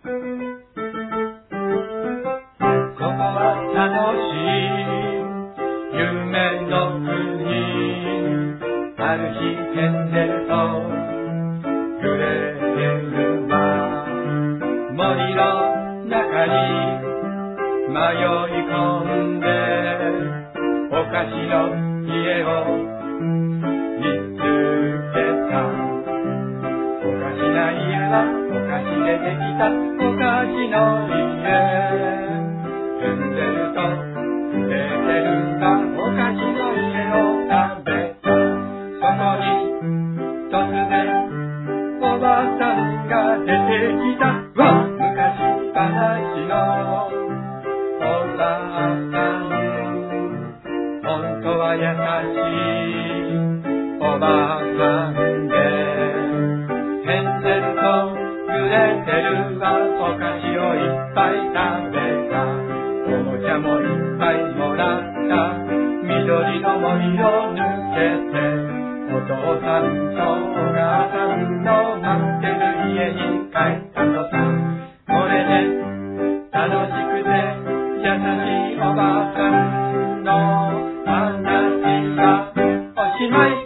ここは楽しい夢の国。ある日ヘンゼルとグレーテルは森の中に迷い込んでお菓子の家を見つけた。おかしな家はお菓子でできたお菓子の家。ヘンゼルとグレーテルがお菓子の家を食べた。そこに突然おばさんが出てきた。昔話のおばあさん、本当は優しいおばあさんで、ヘンゼルとグレーテルはお菓子をいっぱい食べた。おもちゃもいっぱいもらった。緑の森を抜けてお父さんとお母さんの待ってる家に帰ったとさ。これで楽しくて優しいおばあさんの話はおしまい。